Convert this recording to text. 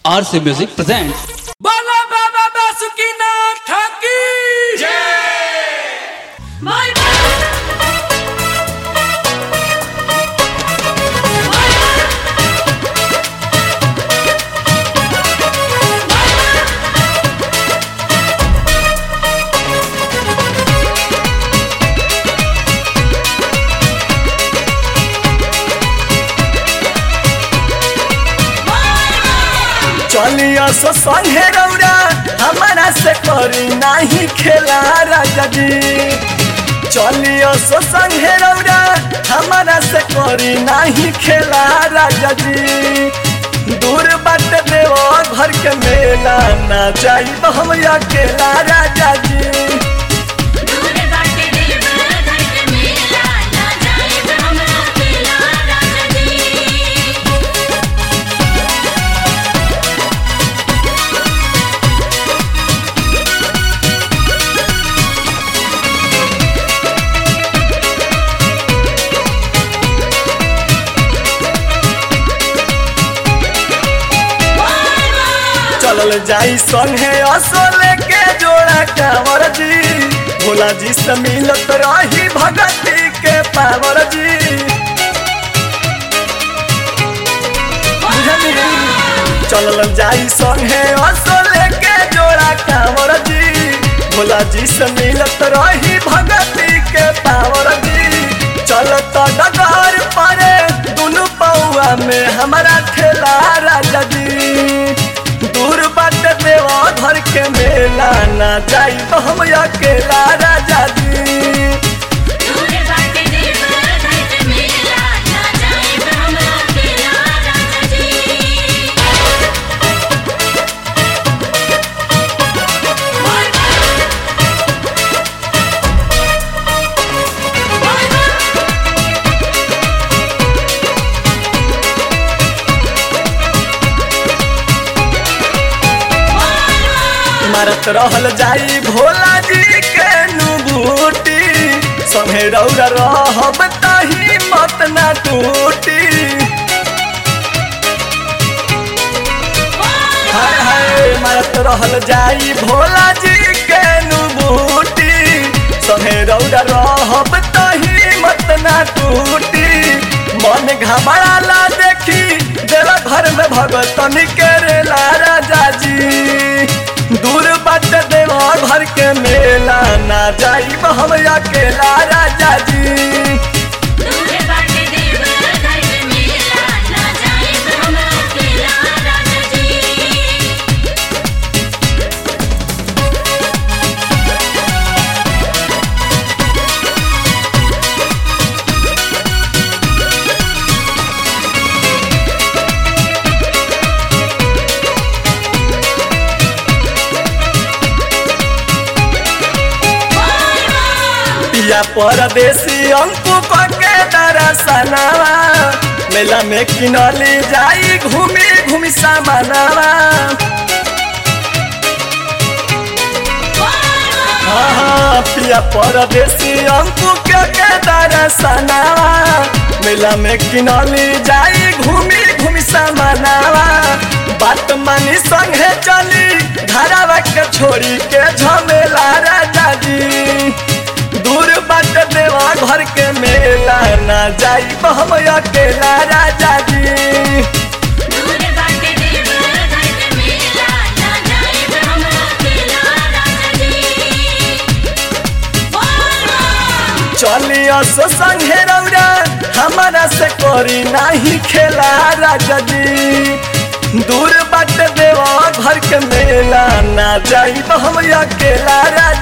RC Music presents Bala Baba Basukinath Thaki चलिया सो संगे रौरा हमारा से करी नहीं खेला राजा जी। चलिया सो संगे रौरा हमारा से करी नहीं खेला राजा जी। दूर बाट देव घर के मेला ना जाई तो हम अकेला राजा जी। चलल जाई संगे असोले के जोड़ा कांवर जी। भोला जी से मिलत रही भगती के पावर जी। चलल जाई संगे असोले के जोड़ा कांवर जी। भोला जी से मिलत रही भगती के पावर जी। चलत डगर परे दुनु पौआ में हमारा ठेला राजा जी। दूर बाट देवा घर के मेला ना जाई तो हम अकेला राजा जी। मारत रहल जाई भोला जी के नुबूटी। संगे रौरा रहब तही मत ना टूटी। हाय हाय मारत रहल जाई भोला जी के नुबूटी। संगे रौरा रहब तही मत ना टूटी। मन घबराला देखी देवा घर में भगतन करेला राजा जी। दूर बाट देवा घर के मेला ना जाई हम अकेला राजा जी। पिया परदेसी अंकु के दरसनावा। मेला में किनली जाई घूमी घूमी सामानावा। हाँ पिया परदेसी अंकु के दरसनावा। मेला में किनली जाई घूमी घूमी सामानावा। बात मानी संगे चली घरवा के छोड़ी के झमेला राजा जी। दूर बाट देवा घर के मेला ना जाई हम अकेला राजा जी। चलिया सो संगे रौरा हमारा से करी नहीं खेला राजा जी। दूर बाट देवा घर के मेला ना जाई हम अकेला राजा